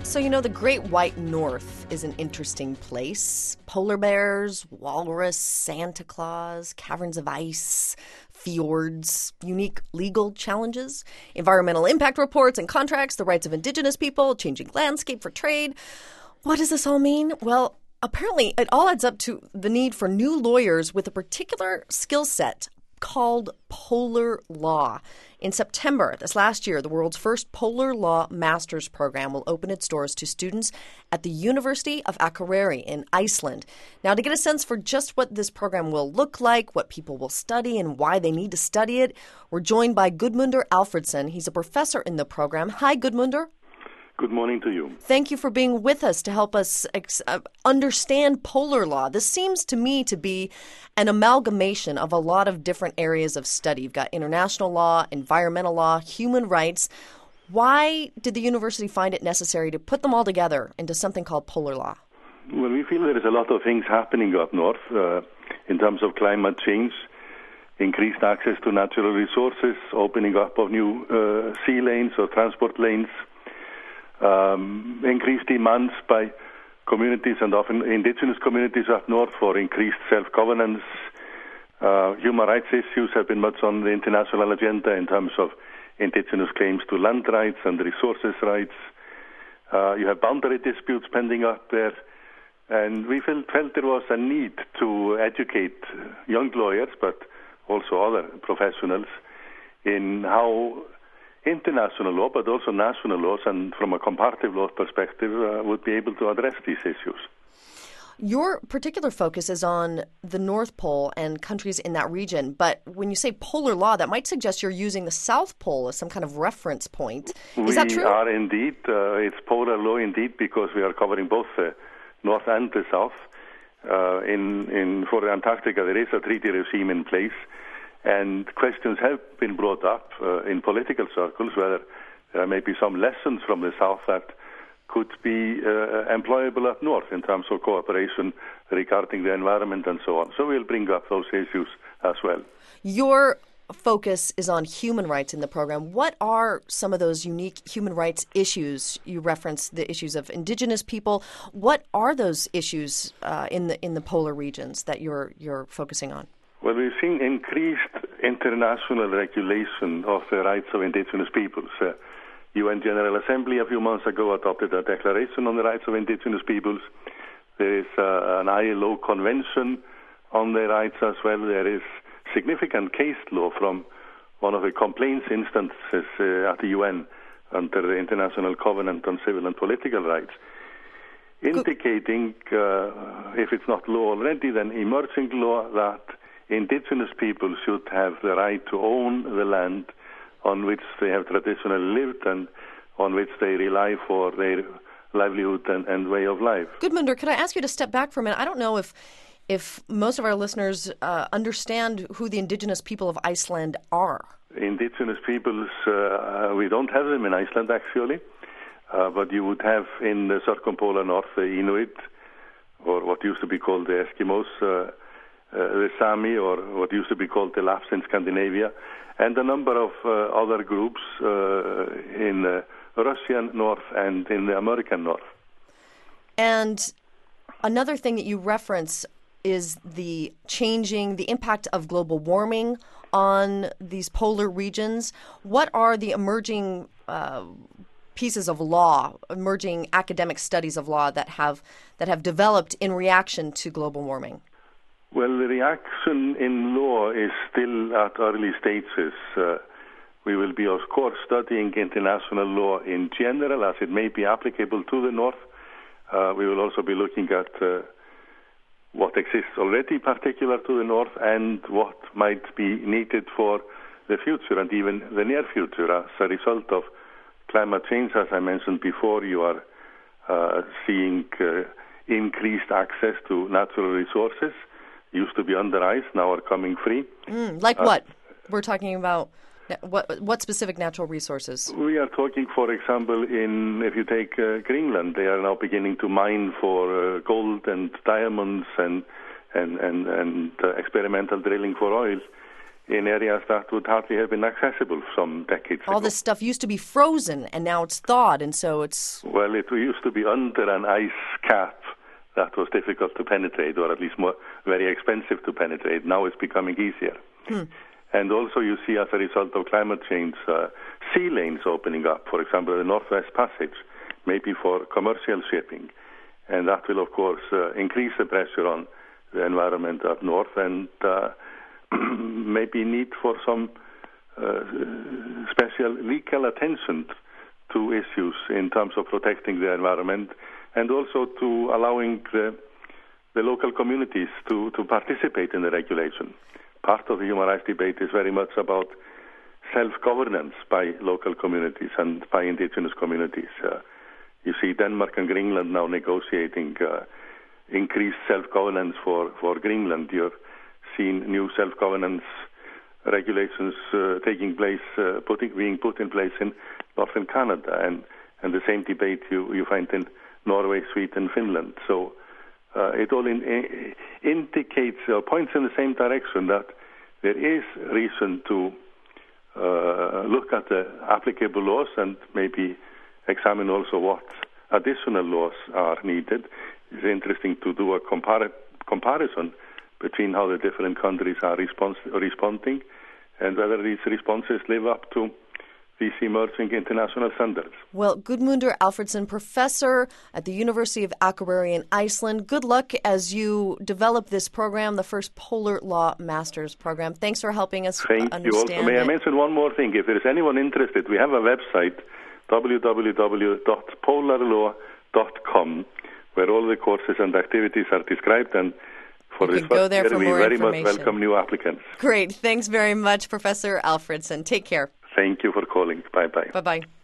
So, the Great White North is an interesting place. Polar bears, walrus, Santa Claus, caverns of ice, fjords, unique legal challenges, environmental impact reports and contracts, the rights of indigenous people, changing landscape for trade. What does this all mean? Well, apparently it all adds up to the need for new lawyers with a particular skill set called polar law. In September this last year, the world's first polar law master's program will open its doors to students at the University of Akureyri in Iceland. Now, to get a sense for just what this program will look like, what people will study, and why they need to study it, we're joined by Gudmundur Alfredsson. He's a professor in the program. Hi, Gudmundur. Good morning to you. Thank you for being with us to help us understand polar law. This seems to me to be an amalgamation of a lot of different areas of study. You've got international law, environmental law, human rights. Why did the university find it necessary to put them all together into something called polar law? Well, we feel there is a lot of things happening up north in terms of climate change, increased access to natural resources, opening up of new sea lanes or transport lanes, increased demands by communities and often indigenous communities up north for increased self-governance. Human rights issues have been much on the international agenda in terms of indigenous claims to land rights and resources rights. You have boundary disputes pending up there. And we felt there was a need to educate young lawyers, but also other professionals, in how international law, but also national laws, and from a comparative law perspective, would be able to address these issues. Your particular focus is on the North Pole and countries in that region, but when you say polar law, that might suggest you're using the South Pole as some kind of reference point. Is that true? We are indeed. It's polar law indeed, because we are covering both the North and the South. For Antarctica, there is a treaty regime in place. And questions have been brought up in political circles whether there may be some lessons from the South that could be employable up north in terms of cooperation regarding the environment and so on. So we'll bring up those issues as well. Your focus is on human rights in the program. What are some of those unique human rights issues? You referenced the issues of indigenous people. What are those issues in the polar regions that you're focusing on? Well, we've seen increased international regulation of the rights of indigenous peoples. UN General Assembly a few months ago adopted a declaration on the rights of indigenous peoples. There is an ILO convention on their rights as well. There is significant case law from one of the complaints instances at the UN under the International Covenant on Civil and Political Rights, indicating, if it's not law already, then emerging law that indigenous people should have the right to own the land on which they have traditionally lived and on which they rely for their livelihood and way of life. Gudmundur, could I ask you to step back for a minute? I don't know if most of our listeners understand who the indigenous people of Iceland are. Indigenous peoples, we don't have them in Iceland actually, but you would have in the circumpolar north the Inuit, or what used to be called the Eskimos, the Sami, or what used to be called the Lapps in Scandinavia, and a number of other groups in the Russian north and in the American north. And another thing that you reference is the impact of global warming on these polar regions. What are the emerging pieces of law, emerging academic studies of law that have developed in reaction to global warming? Well, the reaction in law is still at early stages. We will be, of course, studying international law in general as it may be applicable to the North. We will also be looking at what exists already particular to the North and what might be needed for the future and even the near future. As a result of climate change, as I mentioned before, you are seeing increased access to natural resources. Used to be under ice, now are coming free. Like what? We're talking about what specific natural resources? We are talking, for example, if you take Greenland, they are now beginning to mine for gold and diamonds and experimental drilling for oil. in areas that would hardly have been accessible some decades ago. All this stuff used to be frozen, and now it's thawed, and so it's... Well, it used to be under an ice cap that was difficult to penetrate, or at least very expensive to penetrate. Now it's becoming easier. And also you see, as a result of climate change, sea lanes opening up, for example, the Northwest Passage, maybe for commercial shipping. And that will, of course, increase the pressure on the environment up north, and maybe need for some special legal attention to issues in terms of protecting the environment, and also to allowing the local communities to participate in the regulation. Part of the human rights debate is very much about self-governance by local communities and by indigenous communities. You see Denmark and Greenland now negotiating increased self-governance for Greenland. You're seeing new self-governance regulations taking place, being put in place in northern Canada, and the same debate you find in Norway, Sweden, Finland. So it all indicates or points in the same direction that there is reason to look at the applicable laws and maybe examine also what additional laws are needed. It's interesting to do a comparison between how the different countries are responding and whether these responses live up to these emerging international standards. Well, Gudmundur Alfredsson, professor at the University of Akureyri in Iceland, good luck as you develop this program, the first Polar Law Masters program. Thanks for helping us understand you. Also, may I mention one more thing? If there is anyone interested, we have a website, www.polarlaw.com, where all the courses and activities are described, and for this first year, we very much welcome new applicants. Great. Thanks very much, Professor Alfredsson. Take care. Thank you for calling. Bye-bye. Bye-bye.